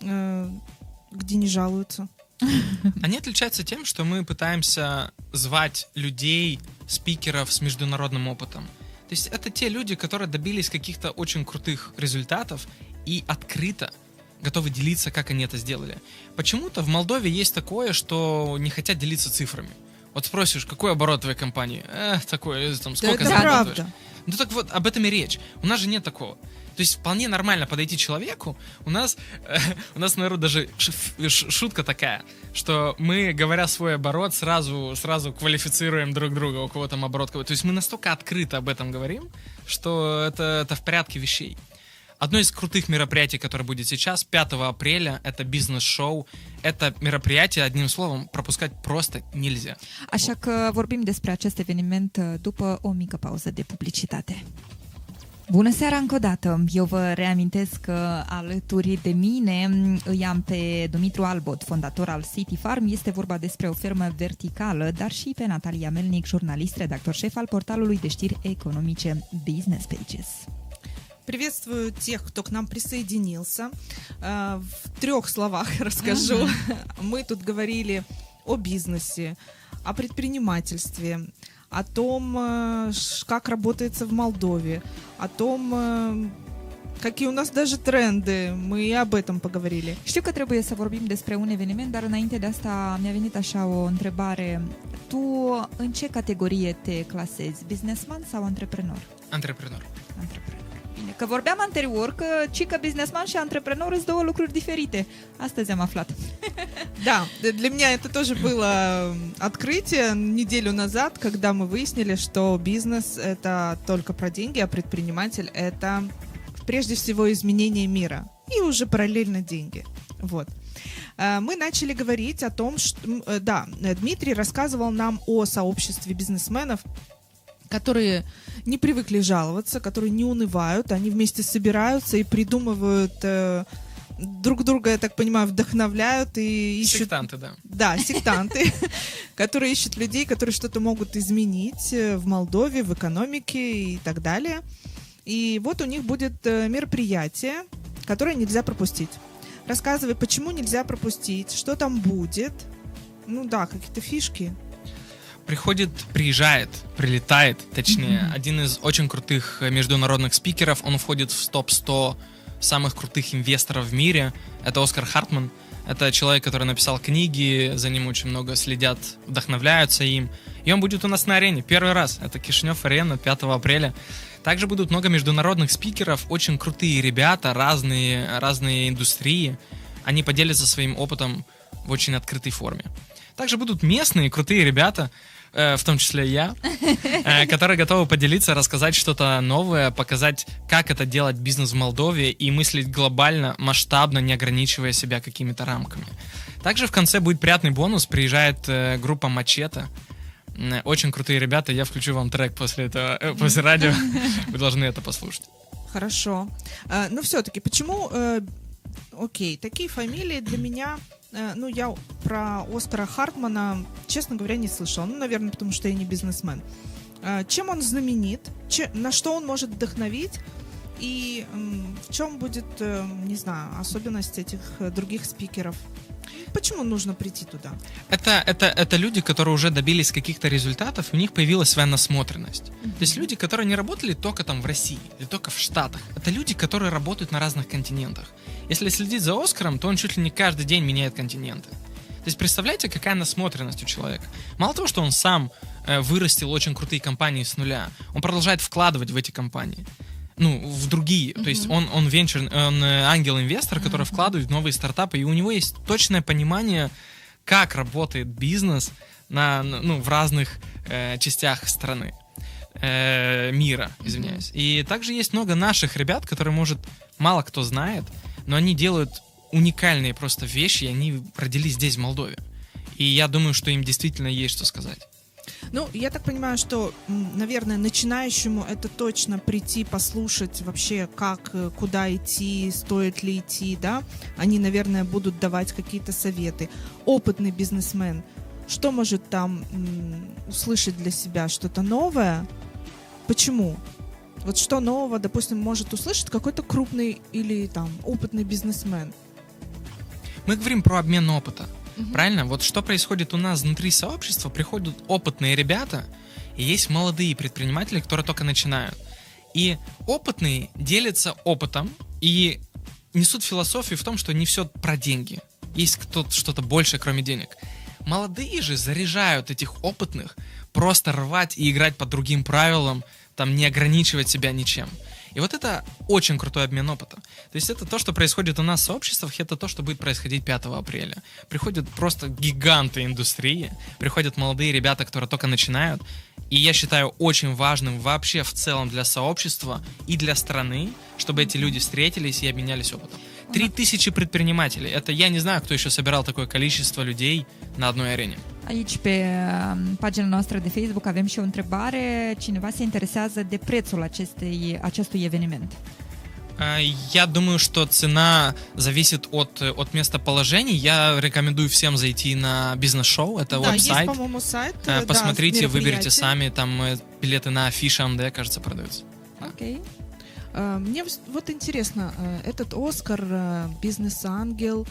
Speaker 2: где не жалуются?
Speaker 3: Они отличаются тем, что мы пытаемся звать людей, спикеров с международным опытом. То есть это те люди, которые добились каких-то очень крутых результатов и открыто готовы делиться, как они это сделали. Почему-то в Молдове есть такое, что не хотят делиться цифрами. Вот спросишь, какой оборот твоей компании? Такой, там, сколько
Speaker 2: да,
Speaker 3: зарабатываешь?
Speaker 2: Правда.
Speaker 3: Ну так вот, об этом и речь. У нас же нет такого. То есть вполне нормально подойти к человеку. У нас, наверное, даже шутка такая, что мы, говоря свой оборот, сразу квалифицируем друг друга, у кого там оборот. То есть мы настолько открыто об этом говорим, что это в порядке вещей. Одно из крутых merоприятий, которое будет сейчас, 5 апреля, это бизнес-шоу. Это мероприятие, одним словом, пропускать просто nельзя.
Speaker 1: Așa că vorbim despre acest eveniment după o mică pauză de publicitate. Bună seara încă o dată! Eu vă reamintesc că alături de mine îi am pe Dumitru Albot, fondator al City Farm. Este vorba despre o fermă verticală, dar și pe Natalia Melnic, jurnalist, redactor șef al portalului de știri economice Business Pages.
Speaker 2: Приветствую тех, кто к нам присоединился. В 3 словах расскажу. Мы тут говорили о бизнесе, о предпринимательстве, о том, как работается в Молдове, о том, какие у нас даже тренды. Мы и об этом поговорили.
Speaker 1: Știu că trebuie să vorbim despre un eveniment, dar înainte de asta mi-a venit așa o întrebare. Tu în ce categorie te clasezi? Businessman sau antreprenor?
Speaker 3: Antreprenor.
Speaker 1: Antreprenor. Bine, că vorbeam anterior că бизнесмен și antreprenor sunt 2 lucruri diferite. Astăzi am aflat.
Speaker 2: Да, для меня это тоже было открытие неделю назад, когда мы выяснили, что бизнес — это только про деньги, а предприниматель — это прежде всего изменение мира и уже параллельно деньги. Вот. Мы начали говорить о том, что... Да, Дмитрий рассказывал нам о сообществе бизнесменов, которые не привыкли жаловаться, которые не унывают, они вместе собираются и придумывают друг друга, я так понимаю, вдохновляют и ищут...
Speaker 3: Сектанты, да.
Speaker 2: Да, сектанты, которые ищут людей, которые что-то могут изменить в Молдове, в экономике и так далее. И вот у них будет мероприятие, которое нельзя пропустить. Рассказывай, почему нельзя пропустить, что там будет. Ну да, какие-то фишки.
Speaker 3: Прилетает, точнее, один из очень крутых международных спикеров. Он входит в топ-100 самых крутых инвесторов в мире. Это Оскар Хартман. Это человек, который написал книги, за ним очень много следят, вдохновляются им. И он будет у нас на арене первый раз. Это Кишинев-арена 5 апреля. Также будут много международных спикеров, очень крутые ребята, разные индустрии. Они поделятся своим опытом в очень открытой форме. Также будут местные крутые ребята. в том числе я, которые готовы поделиться, рассказать что-то новое, показать, как это делать бизнес в Молдове и мыслить глобально, масштабно, не ограничивая себя какими-то рамками. Также в конце будет приятный бонус. Приезжает группа Мачете. Очень крутые ребята. Я включу вам трек после этого, после радио. Вы должны это послушать.
Speaker 2: Хорошо. Но все-таки, почему... Окей, такие фамилии для меня... Ну, я про Оскара Хартмана, честно говоря, не слышала. Ну, наверное, потому что я не бизнесмен. Чем он знаменит? На что он может вдохновить? И в чем будет, не знаю, особенность этих других спикеров? Почему нужно прийти туда?
Speaker 3: Это люди, которые уже добились каких-то результатов, у них появилась своя насмотренность. То есть люди, которые не работали только там в России или только в Штатах. Это люди, которые работают на разных континентах. Если следить за Оскаром, то он чуть ли не каждый день меняет континенты. То есть представляете, какая насмотренность у человека. Мало того, что он сам вырастил очень крутые компании с нуля, он продолжает вкладывать в эти компании. Ну, в другие. То есть он ангел-инвестор, который вкладывает в новые стартапы, и у него есть точное понимание, как работает бизнес в разных частях страны, мира, извиняюсь. И также есть много наших ребят, которые, может, мало кто знает, но они делают уникальные просто вещи, и они родились здесь, в Молдове. И я думаю, что им действительно есть что сказать.
Speaker 2: Ну, я так понимаю, что, наверное, начинающему это точно прийти, послушать вообще, как, куда идти, стоит ли идти, да? Они, наверное, будут давать какие-то советы. Опытный бизнесмен, что может там услышать для себя? Что-то новое? Почему? Вот что нового, допустим, может услышать какой-то крупный или там опытный бизнесмен?
Speaker 3: Мы говорим про обмен опыта. Правильно? Вот что происходит у нас внутри сообщества, приходят опытные ребята, и есть молодые предприниматели, которые только начинают. И опытные делятся опытом и несут философию в том, что не все про деньги. Есть что-то большее, кроме денег. Молодые же заряжают этих опытных просто рвать и играть по другим правилам, там не ограничивать себя ничем. И вот это очень крутой обмен опыта. То есть это то, что происходит у нас в сообществах, это то, что будет происходить 5 апреля. Приходят просто гиганты индустрии, приходят молодые ребята, которые только начинают. И я считаю очень важным вообще в целом для сообщества и для страны, чтобы эти люди встретились и обменялись опытом. 3000 предпринимателей. Это я не знаю, кто еще собирал такое количество людей на одной арене.
Speaker 1: Aici, pe pagina noastră de Facebook, avem și o întrebare. Cineva se interesează de prețul acestui eveniment.
Speaker 3: Я думаю, что цена зависит от местоположений. Я рекомендую всем зайти на бизнес-шоу. Это
Speaker 2: да,
Speaker 3: веб-сайт.
Speaker 2: Есть, по-моему, сайт.
Speaker 3: Посмотрите, выберите сами. Там билеты на Афиша.nd, кажется, продаются.
Speaker 1: Окей.
Speaker 2: Мне вот интересно, этот Оскар, бизнес-ангел,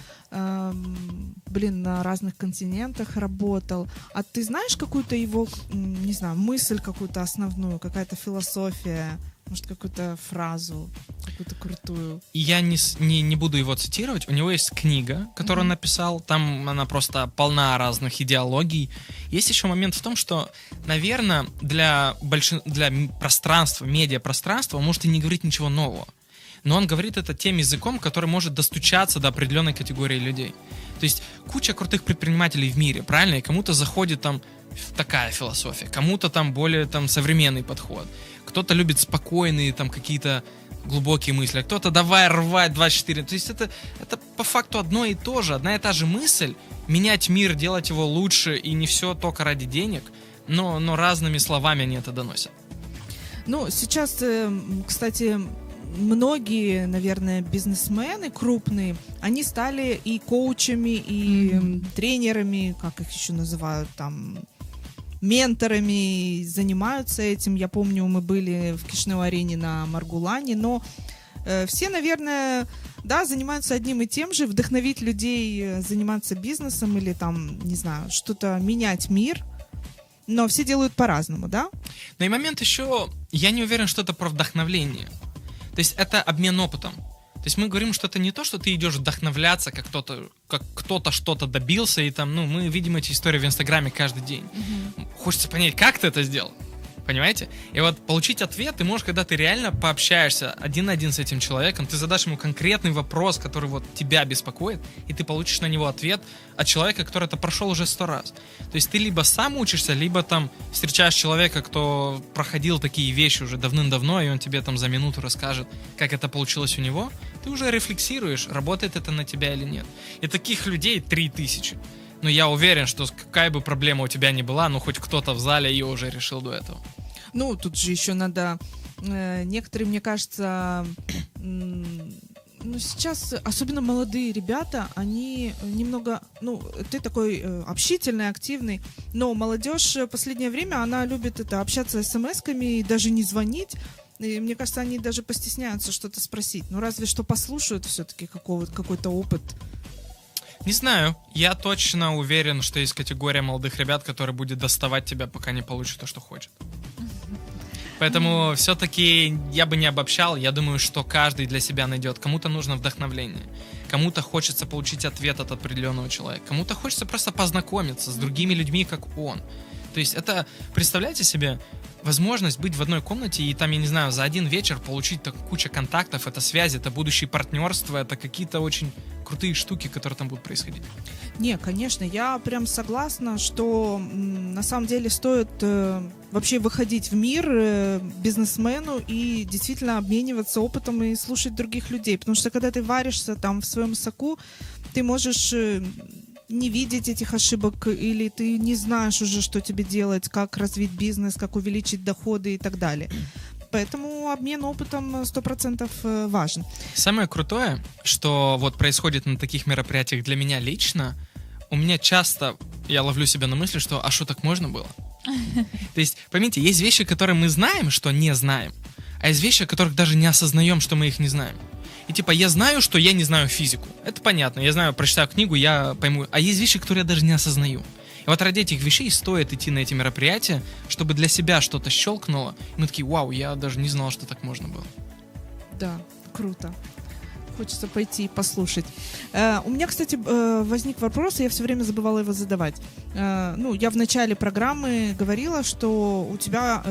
Speaker 2: на разных континентах работал. А ты знаешь какую-то его, не знаю, мысль какую-то основную, какая-то философия, может, какую-то фразу, какую-то крутую?
Speaker 3: Я не буду его цитировать. У него есть книга, которую он написал. Там она просто полна разных идеологий. Есть еще момент в том, что, наверное, для пространства, медиапространства, он может и не говорить ничего нового. Но он говорит это тем языком, который может достучаться до определенной категории людей. То есть куча крутых предпринимателей в мире, правильно? И кому-то заходит там такая философия, кому-то там более там современный подход. Кто-то любит спокойные там какие-то глубокие мысли, а кто-то давай рвать 24. То есть это по факту одно и то же, одна и та же мысль, менять мир, делать его лучше, и не все только ради денег, но разными словами они это доносят.
Speaker 2: Ну, сейчас, кстати, многие, наверное, бизнесмены крупные, они стали и коучами, и тренерами, как их еще называют, там, менторами, занимаются этим. Я помню, мы были в Кишинев-арене на Маргулане, но все, наверное, да, занимаются одним и тем же, вдохновить людей заниматься бизнесом или там, не знаю, что-то менять мир, но все делают по-разному, да?
Speaker 3: Но и момент еще, я не уверен, что это про вдохновление. То есть это обмен опытом. То есть мы говорим, что это не то, что ты идешь вдохновляться, как кто-то что-то добился, и там, мы видим эти истории в Инстаграме каждый день. Хочется понять, как ты это сделал. Понимаете? И вот получить ответ ты можешь, когда ты реально пообщаешься один на один с этим человеком, ты задашь ему конкретный вопрос, который вот тебя беспокоит, и ты получишь на него ответ от человека, который это прошел уже 100 раз. То есть ты либо сам учишься, либо там встречаешь человека, кто проходил такие вещи уже давным-давно, и он тебе там за минуту расскажет, как это получилось у него. Ты уже рефлексируешь, работает это на тебя или нет. И таких людей 3000. Но я уверен, что какая бы проблема у тебя ни была, ну хоть кто-то в зале ее уже решил до этого.
Speaker 2: Ну, тут же еще надо... Некоторые, мне кажется... Ну, сейчас, особенно молодые ребята, они немного... Ну, ты такой общительный, активный, но молодежь в последнее время, она любит это общаться смс-ками и даже не звонить. И мне кажется, они даже постесняются что-то спросить. Ну, разве что послушают все-таки какой-то опыт.
Speaker 3: Не знаю, я точно уверен, что есть категория молодых ребят, которая будет доставать тебя, пока не получит то, что хочет. Поэтому все-таки я бы не обобщал, я думаю, что каждый для себя найдет. Кому-то нужно вдохновление, кому-то хочется получить ответ от определенного человека, кому-то хочется просто познакомиться с другими людьми, как он. То есть это, представляете себе, возможность быть в одной комнате и там, я не знаю, за один вечер получить кучу контактов, это связи, это будущее партнерство, это какие-то очень крутые штуки, которые там будут происходить.
Speaker 2: Не, конечно, я прям согласна, что на самом деле стоит вообще выходить в мир бизнесмену и действительно обмениваться опытом и слушать других людей, потому что когда ты варишься там в своем соку, ты можешь не видеть этих ошибок, или ты не знаешь уже, что тебе делать, как развить бизнес, как увеличить доходы и так далее. Поэтому обмен опытом 100% важен.
Speaker 3: Самое крутое, что вот происходит на таких мероприятиях для меня лично, у меня часто, я ловлю себя на мысли, что а что так можно было? То есть, поймите, есть вещи, которые мы знаем, что не знаем, а есть вещи, о которых даже не осознаем, что мы их не знаем. И типа, я знаю, что я не знаю физику. Это понятно. Я знаю, прочитаю книгу, я пойму. А есть вещи, которые я даже не осознаю. И вот ради этих вещей стоит идти на эти мероприятия, чтобы для себя что-то щелкнуло. И мы такие, вау, я даже не знал, что так можно было.
Speaker 2: Да, круто. Хочется пойти и послушать. У меня, кстати, возник вопрос, и я все время забывала его задавать. Ну, я в начале программы говорила, что у тебя...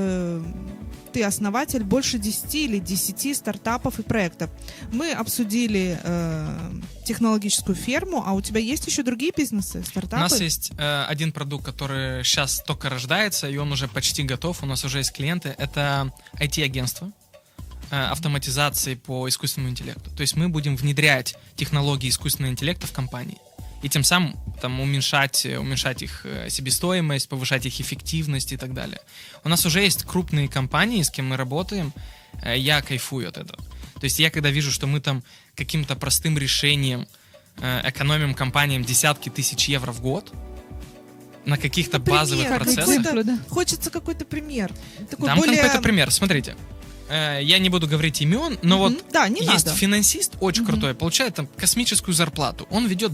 Speaker 2: ты основатель больше 10 или 10 стартапов и проектов. Мы обсудили технологическую ферму, а у тебя есть еще другие бизнесы, стартапы?
Speaker 3: У нас есть один продукт, который сейчас только рождается, и он уже почти готов, у нас уже есть клиенты. Это IT-агентство автоматизации по искусственному интеллекту. То есть мы будем внедрять технологии искусственного интеллекта в компании. И тем самым там, уменьшать их себестоимость, повышать их эффективность и так далее. У нас уже есть крупные компании, с кем мы работаем. Я кайфую от этого. То есть я когда вижу, что мы там каким-то простым решением экономим компаниям десятки тысяч евро в год на каких-то базовых процессах.
Speaker 2: Хочется какой-то пример.
Speaker 3: Дам какой-то пример. Смотрите. Я не буду говорить имен, но вот
Speaker 2: да, не
Speaker 3: есть
Speaker 2: надо.
Speaker 3: финансист очень крутой, получает там космическую зарплату. Он ведет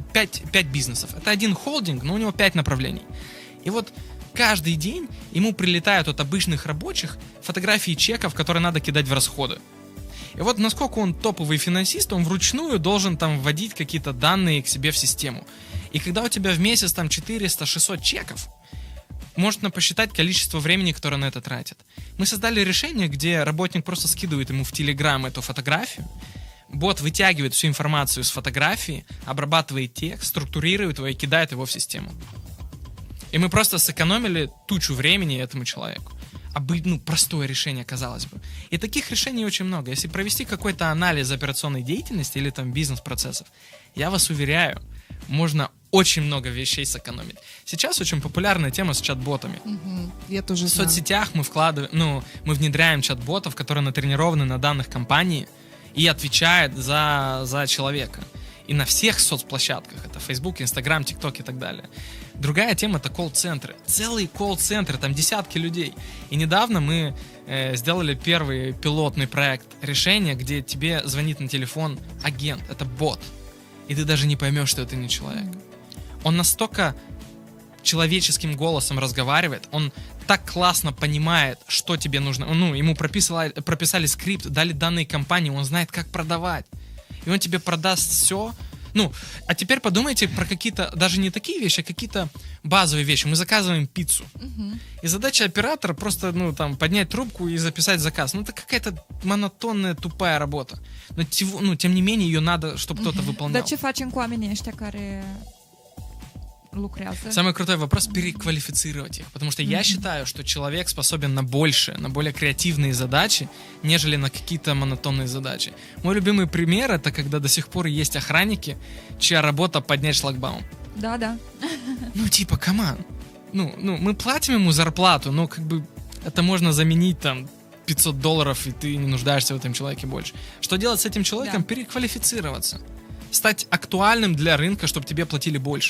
Speaker 3: 5 бизнесов. Это один холдинг, но у него 5 направлений. И вот каждый день ему прилетают от обычных рабочих фотографии чеков, которые надо кидать в расходы. И вот насколько он топовый финансист, он вручную должен там вводить какие-то данные к себе в систему. И когда у тебя в месяц там 400-600 чеков, можно посчитать количество времени, которое на это тратит. Мы создали решение, где работник просто скидывает ему в Telegram эту фотографию, бот вытягивает всю информацию с фотографии, обрабатывает текст, структурирует его и кидает его в систему. И мы просто сэкономили тучу времени этому человеку. Простое решение, казалось бы. И таких решений очень много. Если провести какой-то анализ операционной деятельности или там бизнес-процессов, я вас уверяю, можно очень много вещей сэкономить. Сейчас очень популярная тема с чат-ботами.
Speaker 2: Я тоже
Speaker 3: в соцсетях мы мы внедряем чат-ботов, которые натренированы на данных компании и отвечают за человека. И на всех соцплощадках. Это Facebook, Instagram, TikTok и так далее. Другая тема — это колл-центры. Целые колл-центры, там десятки людей. И недавно мы сделали первый пилотный проект решения, где тебе звонит на телефон агент. Это бот. И ты даже не поймешь, что это не человек. Он настолько человеческим голосом разговаривает, он так классно понимает, что тебе нужно. Ему прописали скрипт, дали данные компании, он знает, как продавать. И он тебе продаст все. Ну, а теперь подумайте про какие-то, даже не такие вещи, а какие-то базовые вещи. Мы заказываем пиццу. И задача оператора просто, ну, там, поднять трубку и записать заказ. Ну, это какая-то монотонная, тупая работа. Но, ну, тем не менее, ее надо, чтобы кто-то выполнял.
Speaker 1: Dar ce facem cu oamenii ăștia care lucrează?
Speaker 3: Самый крутой вопрос — переквалифицировать их. Потому что я считаю, что человек способен на больше, на более креативные задачи, нежели на какие-то монотонные задачи. Мой любимый пример — это когда до сих пор есть охранники, чья работа — поднять шлагбаум.
Speaker 1: Да.
Speaker 3: Ну, типа, каман. Ну, мы платим ему зарплату, но как бы это можно заменить там $500, и ты не нуждаешься в этом человеке больше. Что делать с этим человеком?
Speaker 1: Да.
Speaker 3: Переквалифицироваться. Стать актуальным для рынка, чтобы тебе платили больше.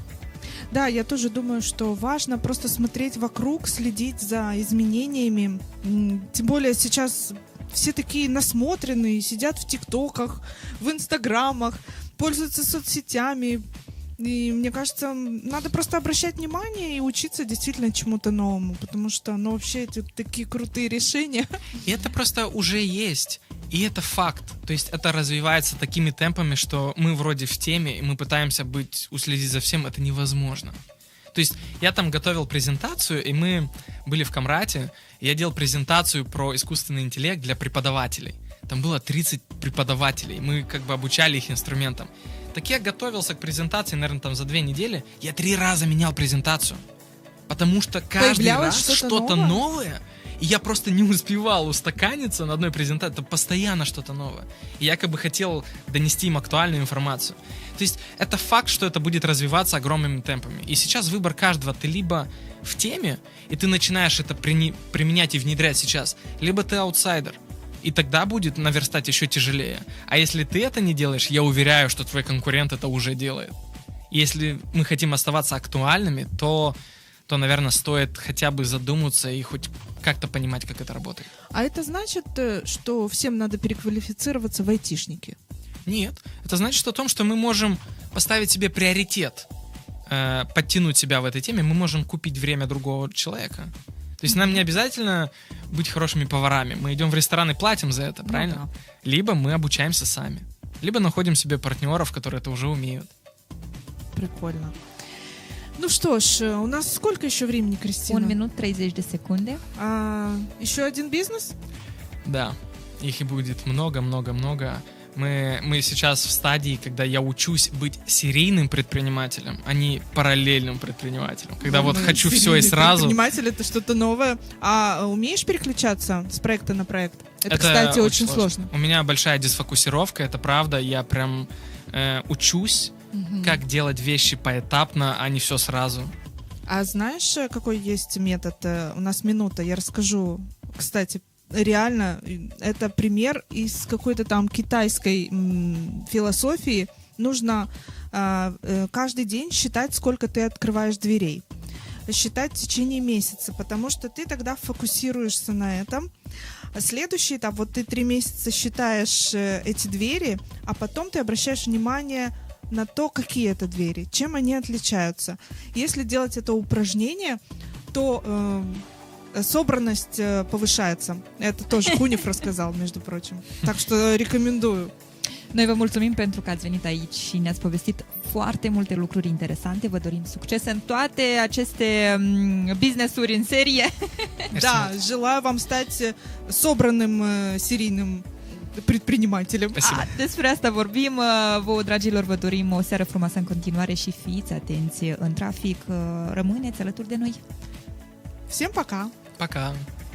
Speaker 2: Да, я тоже думаю, что важно просто смотреть вокруг, следить за изменениями. Тем более сейчас все такие насмотренные, сидят в ТикТоках, в Инстаграмах, пользуются соцсетями. И мне кажется, надо просто обращать внимание и учиться действительно чему-то новому, потому что, ну, вообще эти такие крутые решения.
Speaker 3: И это просто уже есть. И это факт. То есть это развивается такими темпами, что мы вроде в теме, и мы пытаемся уследить за всем, это невозможно. То есть я там готовил презентацию, и мы были в Камрате, и я делал презентацию про искусственный интеллект для преподавателей. Там было 30 преподавателей, мы как бы обучали их инструментам. Так я готовился к презентации, наверное, там за 2 недели. Я 3 раза менял презентацию. Потому что каждый
Speaker 2: Появлялось
Speaker 3: раз что-то
Speaker 2: новое?
Speaker 3: новое. И я просто не успевал устаканиться на одной презентации. Это постоянно что-то новое. И я как бы хотел донести им актуальную информацию. То есть это факт, что это будет развиваться огромными темпами. И сейчас выбор каждого. Ты либо в теме, и ты начинаешь это применять и внедрять сейчас, либо ты аутсайдер. И тогда будет наверстать еще тяжелее. А если ты это не делаешь, я уверяю, что твой конкурент это уже делает. И если мы хотим оставаться актуальными, то, наверное, стоит хотя бы задуматься и хоть как-то понимать, как это работает.
Speaker 2: А это значит, что всем надо переквалифицироваться в айтишники?
Speaker 3: Нет. Это значит о том, что мы можем поставить себе приоритет, подтянуть себя в этой теме, мы можем купить время другого человека. То есть нам не обязательно быть хорошими поварами. Мы идем в ресторан и платим за это, правильно?
Speaker 1: Да.
Speaker 3: Либо мы обучаемся сами. Либо находим себе партнеров, которые это уже умеют.
Speaker 2: Прикольно. Ну что ж, у нас сколько еще времени, Кристина?
Speaker 1: 1 minut 30 de secunde.
Speaker 2: Еще один бизнес?
Speaker 3: Да, их и будет много. Мы сейчас в стадии, когда я учусь быть серийным предпринимателем, а не параллельным предпринимателем. Когда вот хочу все и сразу.
Speaker 2: Предприниматель — это что-то новое. А умеешь переключаться с проекта на проект? Это, кстати, очень сложно.
Speaker 3: У меня большая дисфокусировка, это правда. Я прям учусь, как делать вещи поэтапно, а не все сразу.
Speaker 2: А знаешь, какой есть метод? У нас минута, я расскажу. Кстати, реально, это пример из какой-то там китайской философии. Нужно каждый день считать, сколько ты открываешь дверей. Считать в течение месяца, потому что ты тогда фокусируешься на этом. Следующий этап, вот ты 3 месяца считаешь эти двери, а потом ты обращаешь внимание на то, какие это двери, чем они отличаются. Если делать это упражнение, то собранность повышается. Это тоже Хунев рассказал, между прочим. Так что рекомендую.
Speaker 1: Noi vă mulțumim pentru că ați venit aici și ne-ați povestit foarte multe lucruri interesante. Vă dorim succes în toate aceste business-uri în serie.
Speaker 2: Да, желаю вам стать собранным серийным предпринимателем.
Speaker 1: Despre asta vorbim. Vouă, dragilor, vă dorim o seară frumoasă în continuare și fiți atenți în trafic. Rămâneți alături de noi.
Speaker 2: Всем пока.
Speaker 3: Пока.